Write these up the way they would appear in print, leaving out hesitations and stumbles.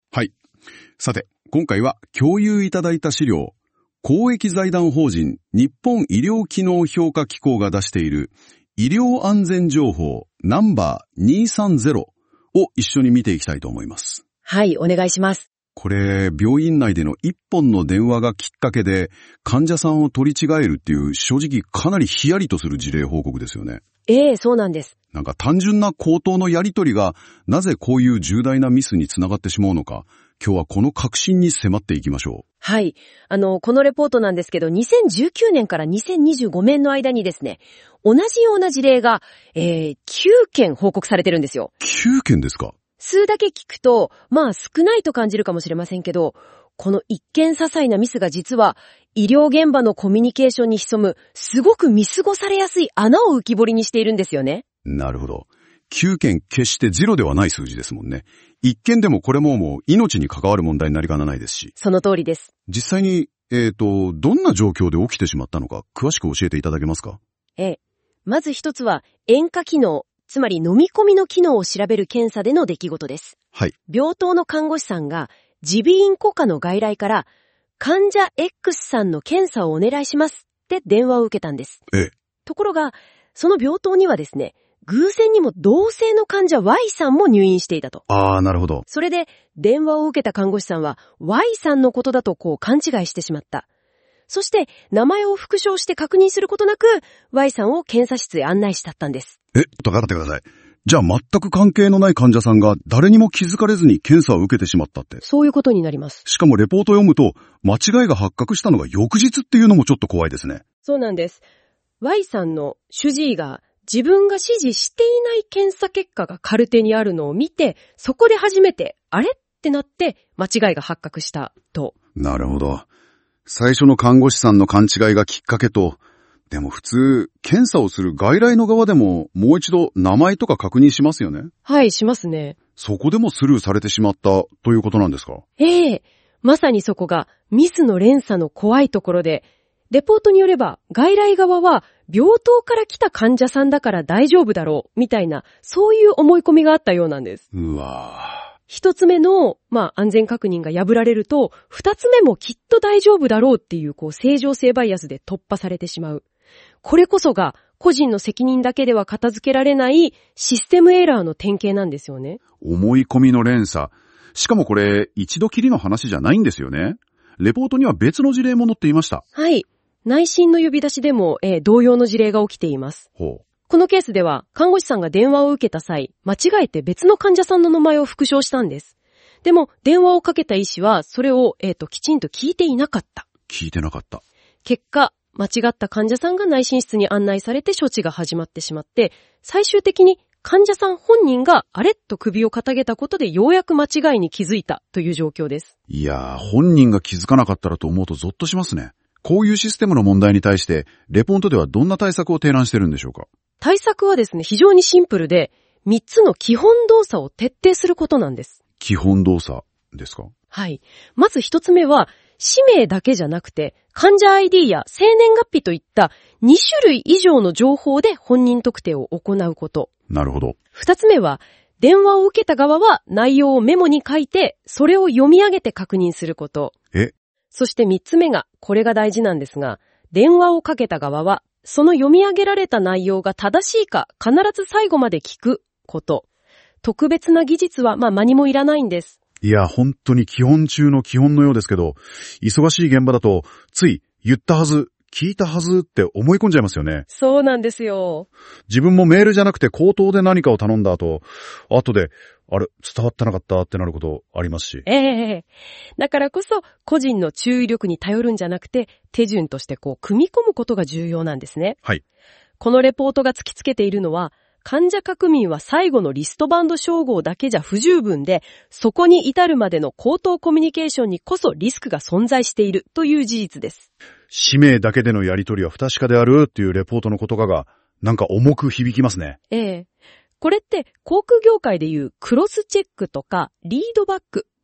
はい。さて、今回は共有いただいた資料、公益財団法人日本医療機能評価機構が出している医療安全情報ナンバー230を一緒に見ていきたいと思います。 はい、お願いします。 これ、病院内での一本の電話がきっかけで患者さんを取り違えるっていう正直かなりヒヤリとする事例報告ですよね。 そうなんです。 なんか単純な口頭のやり取りがなぜこういう重大なミスにつながってしまうのか、今日はこの確信に迫っていきましょう。 はい。このレポートなんですけど、2019年から2025年の間にですね、同じような事例が、9件報告されてるんですよ。 9件ですか？ 数だけ聞くと、少ないと感じるかもしれませんけど、この一見些細なミスが実は、医療現場のコミュニケーションに潜む、すごく見過ごされやすい穴を浮き彫りにしているんですよね。 なるほど。9件決してゼロではない数字ですもんね。1件でもこれもう命に関わる問題になりかねないですし。 その通りです。 実際に、どんな状況で起きてしまったのか、詳しく教えていただけますか？ まず一つは、塩化機能、つまり飲み込みの機能を調べる検査での出来事です。 はい。 病棟の看護師さんが、耳鼻咽喉科の外来から、患者 X さんの検査をお願いしますって電話を受けたんです。ところが、その病棟にはですね、偶然にも同性の患者 Y さんも入院していたと。 なるほど。 それで、電話を受けた看護師さんは Y さんのことだと勘違いしてしまった。そして、名前を復唱して確認することなく、Y さんを検査室へ案内したったんです。 ちょっと待ってください。じゃあ全く関係のない患者さんが誰にも気づかれずに検査を受けてしまったって。 そういうことになります。 しかもレポートを読むと、間違いが発覚したのが翌日っていうのもちょっと怖いですね。 そうなんです。Y さんの主治医が自分が指示していない検査結果がカルテにあるのを見て、そこで初めて、あれってなって間違いが発覚したと。 なるほど。最初の看護師さんの勘違いがきっかけと、でも普通、検査をする外来の側でももう一度名前とか確認しますよね。 はい、しますね。 そこでもスルーされてしまったということなんですか？ まさにそこがミスの連鎖の怖いところで、レポートによれば外来側は病棟から来た患者さんだから大丈夫だろうみたいな、そういう思い込みがあったようなんです。 うわぁ。 一つ目の、安全確認が破られると、二つ目もきっと大丈夫だろうっていう正常性バイアスで突破されてしまう。これこそが個人の責任だけでは片付けられないシステムエラーの典型なんですよね。 思い込みの連鎖。しかもこれ一度きりの話じゃないんですよね。レポートには別の事例も載っていました。 はい。内診の呼び出しでも、同様の事例が起きています。 このケースでは看護師さんが電話を受けた際、間違えて別の患者さんの名前を復唱したんです。でも電話をかけた医師はそれを、きちんと聞いていなかった。 聞いてなかった。 結果、間違った患者さんが内診室に案内されて処置が始まってしまって、最終的に患者さん本人があれと首を傾げたことでようやく間違いに気づいたという状況です。 いやー、本人が気づかなかったらと思うとゾッとしますね。こういうシステムの問題に対して、レポートではどんな対策を提案してるんでしょうか？ 対策はですね、非常にシンプルで、3つの基本動作を徹底することなんです。 基本動作ですか？ はい。まず1つ目は、氏名だけじゃなくて、患者 ID や生年月日といった2種類以上の情報で本人特定を行うこと。 なるほど。 2つ目は、電話を受けた側は内容をメモに書いて、それを読み上げて確認すること。そして3つ目が、これが大事なんですが、電話をかけた側は、その読み上げられた内容が正しいか必ず最後まで聞くこと。特別な技術は何もいらないんです。 いや、本当に基本中の基本のようですけど、忙しい現場だと、つい言ったはず、聞いたはずって思い込んじゃいますよね。 そうなんですよ。 自分もメールじゃなくて口頭で何かを頼んだ後で、あれ、伝わってなかったってなることありますし。 だからこそ、個人の注意力に頼るんじゃなくて、手順として組み込むことが重要なんですね。 はい。 このレポートが突きつけているのは、患者確認は最後のリストバンド照合だけじゃ不十分で、そこに至るまでの口頭コミュニケーションにこそリスクが存在しているという事実です。 氏名だけでのやり取りは不確かであるっていうレポートの言葉が、なんか重く響きますね。 これって航空業界でいうクロスチェックとかリードバック、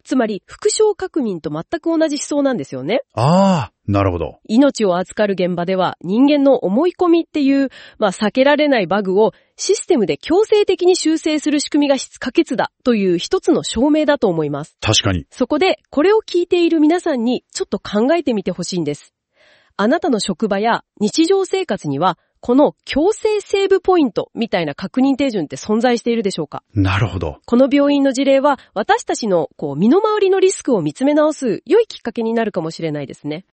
つまり、副将確認と全く同じ思想なんですよね。 ああ、なるほど。 命を扱う現場では人間の思い込みっていう、避けられないバグをシステムで強制的に修正する仕組みが不可欠だという一つの証明だと思います。 確かに。 そこで、これを聞いている皆さんにちょっと考えてみてほしいんです。あなたの職場や日常生活には、この強制セーブポイントみたいな確認手順って存在しているでしょうか？ なるほど。 この病院の事例は私たちの身の回りのリスクを見つめ直す良いきっかけになるかもしれないですね。